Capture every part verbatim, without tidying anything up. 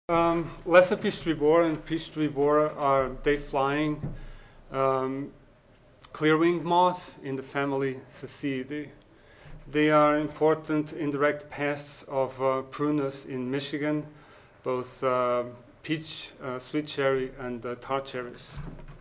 Um, lesser Pichtree borer and Pichtree borer are day-flying um, clear-winged moths in the family Cecidae. They are important indirect pests of uh, prunus in Michigan, both uh, peach, uh, sweet cherry, and uh, tart cherries.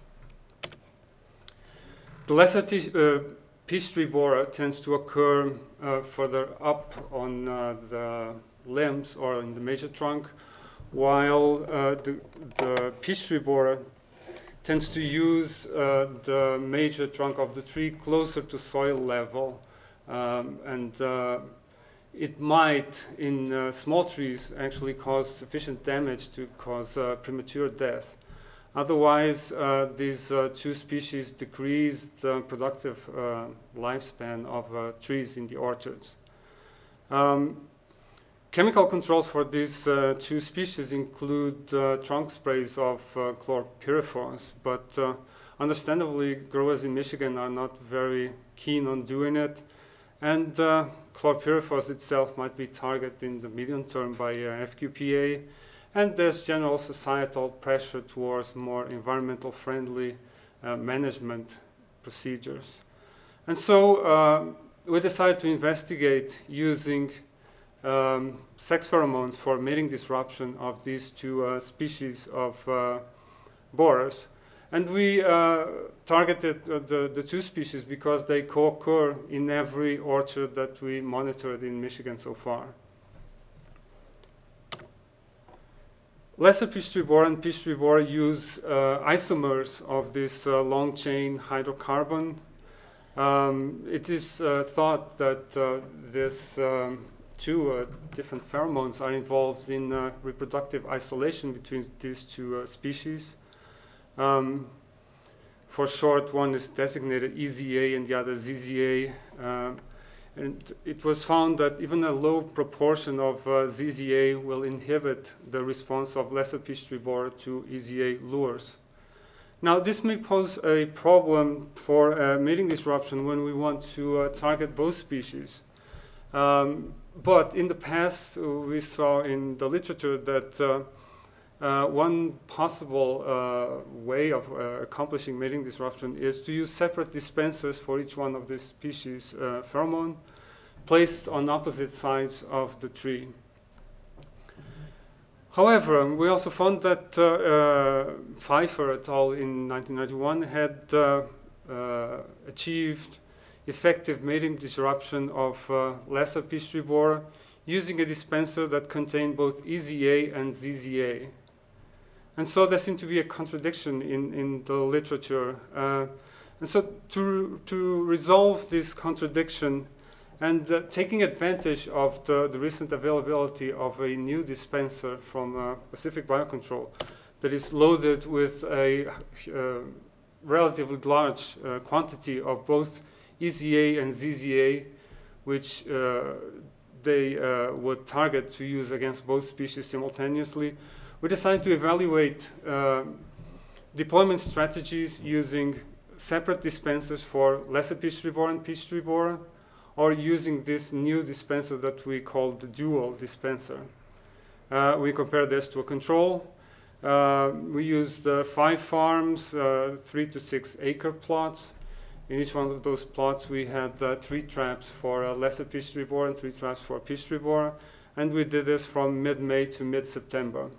The lesser uh, Pichtree borer tends to occur uh, further up on uh, the limbs or in the major trunk, while uh, the, the Pichtree borer tends to use uh, the major trunk of the tree closer to soil level. Um, and uh, it might, in uh, small trees, actually cause sufficient damage to cause uh, premature death. Otherwise, uh, these uh, two species decrease the productive uh, lifespan of uh, trees in the orchards. Um, chemical controls for these uh, two species include uh, trunk sprays of uh, chlorpyrifos, but uh, understandably, growers in Michigan are not very keen on doing it. And uh, chlorpyrifos itself might be targeted in the medium term by uh, F Q P A, and there's general societal pressure towards more environmental friendly uh, management procedures. And so uh, we decided to investigate using um, sex pheromones for mating disruption of these two uh, species of uh, borers. And we uh, targeted uh, the, the two species because they co-occur in every orchard that we monitored in Michigan so far. Lesser Pichtree borer and Pichtree borer use uh, isomers of this uh, long chain hydrocarbon. Um, it is uh, thought that uh, this um, two uh, different pheromones are involved in uh, reproductive isolation between these two uh, species. Um, for short, one is designated E Z A and the other Z Z A. Uh, and it was found that even a low proportion of uh, Z Z A will inhibit the response of lesser Pichtree borer to E Z A lures. Now, this may pose a problem for uh, mating disruption when we want to uh, target both species. Um, but in the past, uh, we saw in the literature that uh, uh, one possible uh, way of uh, accomplishing mating disruption is to use separate dispensers for each one of these species uh, pheromone placed on opposite sides of the tree. However, we also found that uh, uh, Pfeiffer et al. In nineteen ninety-one had uh, uh, achieved effective mating disruption of uh, lesser Pichtree borer using a dispenser that contained both E Z A and Z Z A. And so there seemed to be a contradiction in, in the literature. Uh, and so to, to resolve this contradiction, and uh, taking advantage of the, the recent availability of a new dispenser from uh, Pacific Biocontrol that is loaded with a uh, relatively large uh, quantity of both E Z A and Z Z A, which uh, they uh, would target to use against both species simultaneously, we decided to evaluate uh, deployment strategies using separate dispensers for lesser Pichtree borer and Pichtree borer, or using this new dispenser that we call the dual dispenser. Uh, we compared this to a control. Uh, we used uh, five farms, uh, three to six acre plots. In each one of those plots, we had uh, three traps for uh, lesser Pichtree borer and three traps for Pichtree borer, and we did this from mid-May to mid-September.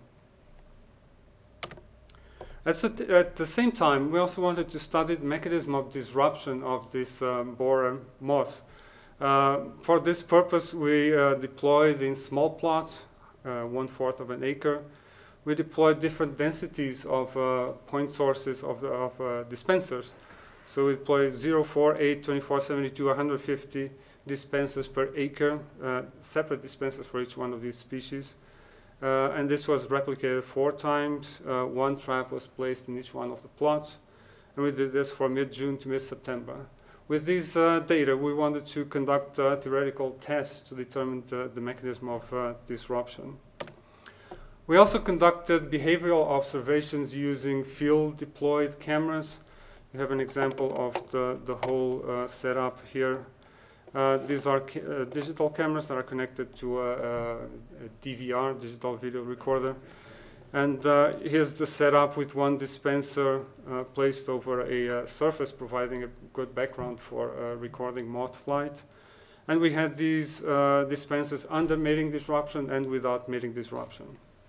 At the, at the same time, we also wanted to study the mechanism of disruption of this um, borer moth. Uh, for this purpose, we uh, deployed in small plots, uh, one-fourth of an acre. We deployed different densities of uh, point sources of, the, of uh, dispensers. So we deployed zero, four, eight, twenty-four, seventy-two, one hundred fifty dispensers per acre, uh, separate dispensers for each one of these species. Uh, and this was replicated four times. Uh, one trap was placed in each one of the plots. And we did this for mid-June to mid-September. With these uh, data, we wanted to conduct uh, theoretical tests to determine the, the mechanism of uh, disruption. We also conducted behavioral observations using field-deployed cameras. You have an example of the, the whole uh, setup here. Uh, these are ca uh, digital cameras that are connected to a, a, a D V R, digital video recorder. And uh, here's the setup with one dispenser uh, placed over a uh, surface, providing a good background for uh, recording moth flight. And we had these uh, dispensers under mating disruption and without mating disruption.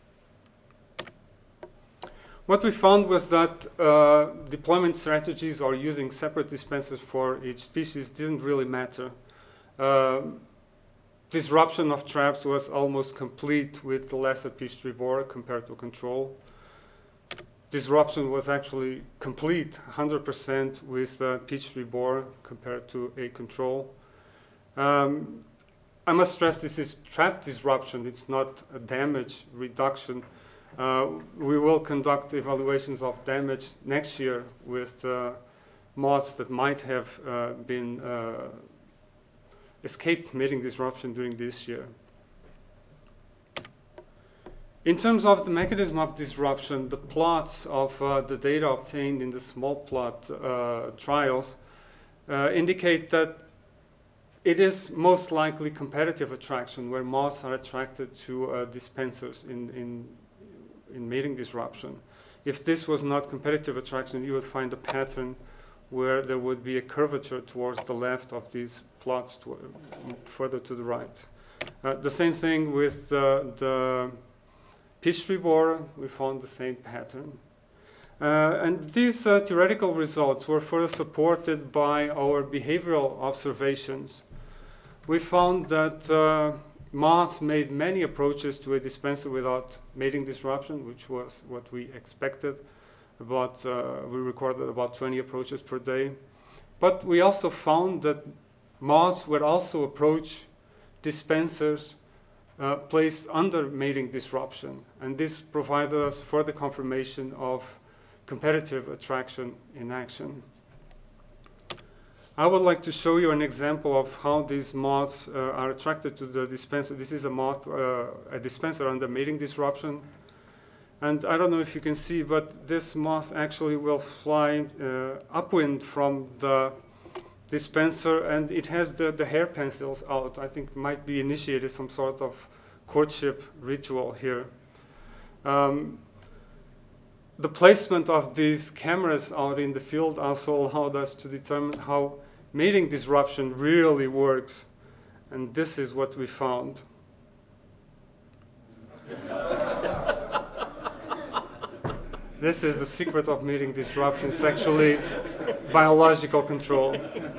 What we found was that uh, deployment strategies or using separate dispensers for each species didn't really matter. Uh, disruption of traps was almost complete with the lesser Peachtree borer compared to control. Disruption was actually complete, one hundred percent with uh, Peachtree borer compared to a control. Um, I must stress this is trap disruption, it's not a damage reduction. Uh, we will conduct evaluations of damage next year with uh, moths that might have uh, been uh, escaped mating disruption during this year. In terms of the mechanism of disruption, the plots of uh, the data obtained in the small plot uh, trials uh, indicate that it is most likely competitive attraction, where moths are attracted to uh, dispensers in, in, in mating disruption. If this was not competitive attraction, you would find a pattern where there would be a curvature towards the left of these plots, to, uh, further to the right. Uh, the same thing with uh, the Peachtree borer, we found the same pattern. Uh, and these uh, theoretical results were further supported by our behavioral observations. We found that uh, moths made many approaches to a dispenser without mating disruption, which was what we expected. About, uh, we recorded about twenty approaches per day. But we also found that moths would also approach dispensers uh, placed under mating disruption. And this provided us further confirmation of competitive attraction in action. I would like to show you an example of how these moths uh, are attracted to the dispenser. This is a moth, uh, a dispenser under mating disruption. And I don't know if you can see, but this moth actually will fly uh, upwind from the dispenser, and it has the, the hair pencils out. I think might be initiated some sort of courtship ritual here. Um, The placement of these cameras out in the field also allowed us to determine how mating disruption really works. And this is what we found. This is the secret of mating disruption. It's actually biological control.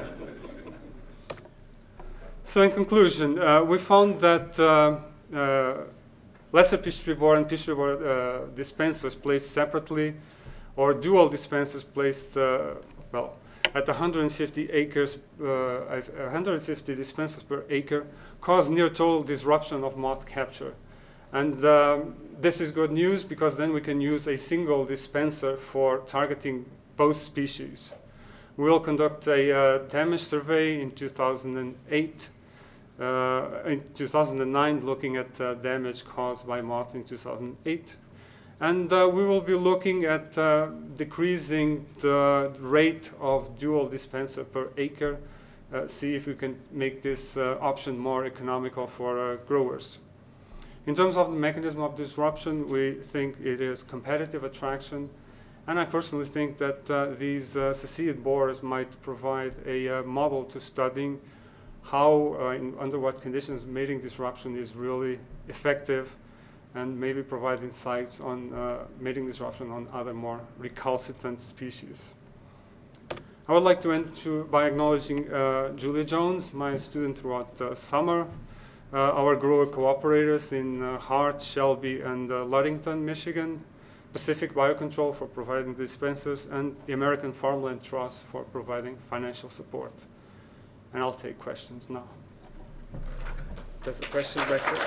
So in conclusion, uh, we found that uh, uh, lesser Peachtree borer and Peachtree borer uh, dispensers placed separately, or dual dispensers placed, uh, well, at one hundred fifty acres, uh, one hundred fifty dispensers per acre, cause near total disruption of moth capture. And um, this is good news, because then we can use a single dispenser for targeting both species. We will conduct a uh, damage survey in two thousand eight. Uh, in two thousand nine, looking at uh, damage caused by moth in two thousand eight. And uh, we will be looking at uh, decreasing the rate of dual dispenser per acre, uh, see if we can make this uh, option more economical for uh, growers. In terms of the mechanism of disruption, we think it is competitive attraction. And I personally think that uh, these uh, ceciate borers might provide a uh, model to studying how, uh, in, under what conditions, mating disruption is really effective, and maybe provide insights on uh, mating disruption on other more recalcitrant species. I would like to end to, by acknowledging uh, Julia Jones, my student throughout the summer, uh, our grower cooperators in uh, Hart, Shelby, and uh, Ludington, Michigan, Pacific Biocontrol for providing dispensers, and the American Farmland Trust for providing financial support. And I'll take questions now. There's a question back there.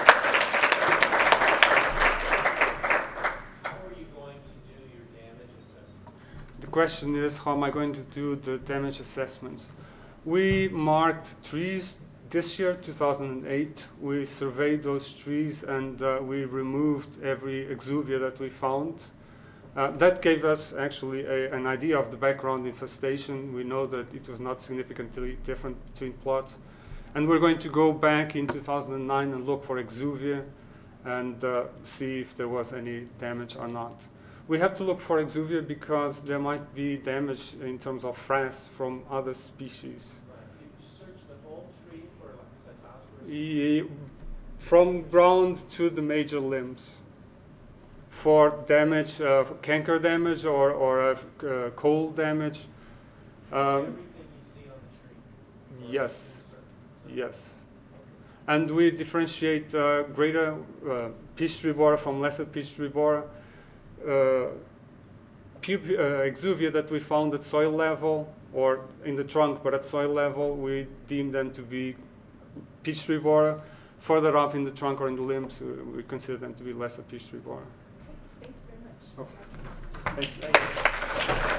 How are you going to do your damage assessment? The question is, how am I going to do the damage assessments? We marked trees this year, two thousand eight. We surveyed those trees, and uh, we removed every exuvia that we found. Uh, that gave us actually a, an idea of the background infestation. We know that it was not significantly different between plots. And we're going to go back in two thousand nine and look for exuvia and uh, see if there was any damage or not. We have to look for exuvia because there might be damage in terms of frass from other species. Right. You search the whole tree for like Cytosporus? E- From ground to the major limbs for damage, uh, canker damage or, or uh, uh, cold damage. So Um, everything you see on the tree? Or yes, certain- yes. And we differentiate uh, greater uh, Peachtree borer from lesser Peachtree borer. Uh, pub- uh, exuvia that we found at soil level or in the trunk, but at soil level, we deem them to be Peachtree borer. Further up in the trunk or in the limbs, uh, we consider them to be lesser Peachtree borer. Okay, thanks very much. Okay. Thank you.